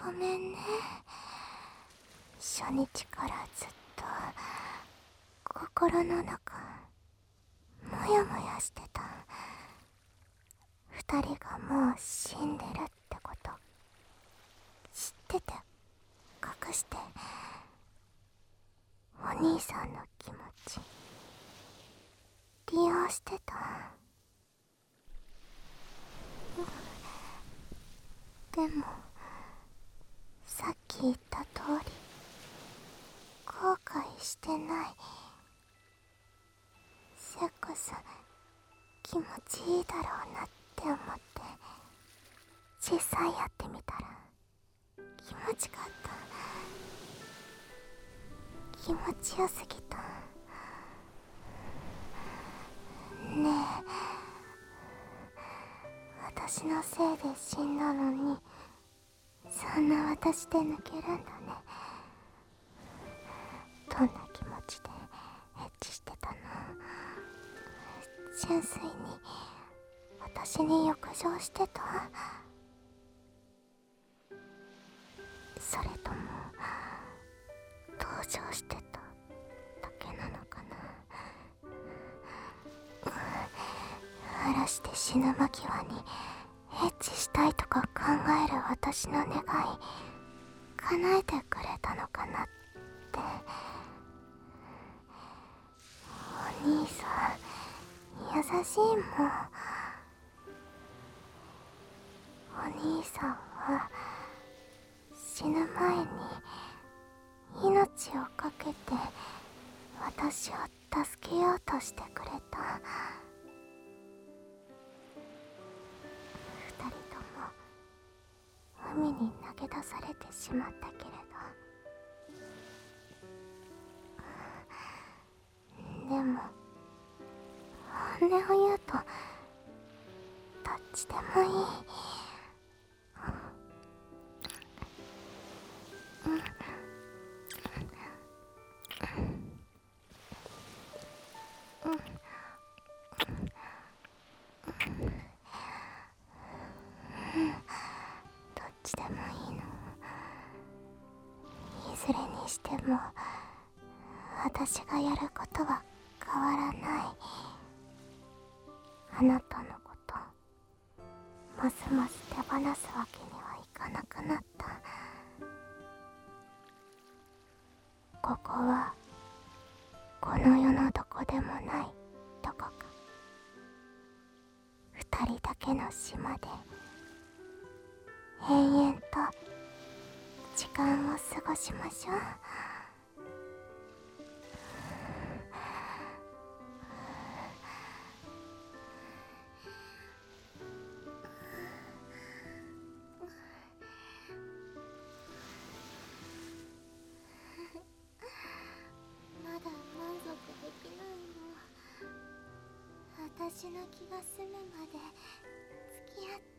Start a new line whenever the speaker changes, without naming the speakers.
ごめんね。初日からずっと心の中モヤモヤしてた。二人がもう死んでるってこと知ってて隠してお兄さんの気持ち利用してた。でもさっき言った通り後悔してない。セックス気持ちいいだろうなって思って実際やってみたら気持ちかった。気持ちよすぎた。ねえ、私のせいで死んだのにそんな私で抜けるんだね。どんな気持ちでエッチしてたの？純粋に私に欲情してた？それとも同情してただけなのかな。嵐して死ぬ間際にエッチしたいとか考える私の願い叶えてくれたのかなって。お兄さん優しいもん。お兄さんは死ぬ前に命をかけて私を助けようとしてくれた。二人とも海に投げ出されてしまったけれど、でも本音を言うとどっちでもいい。どっちでもいいの。いずれにしても私がやることは変わらない。あなたのことますます手放すわけにはいかなくなった。ここはこの世のどこでもないどこか二人だけの島で永遠と時間を過ごしましょう。まだ満足できないの。私の気が済むまで付き合って。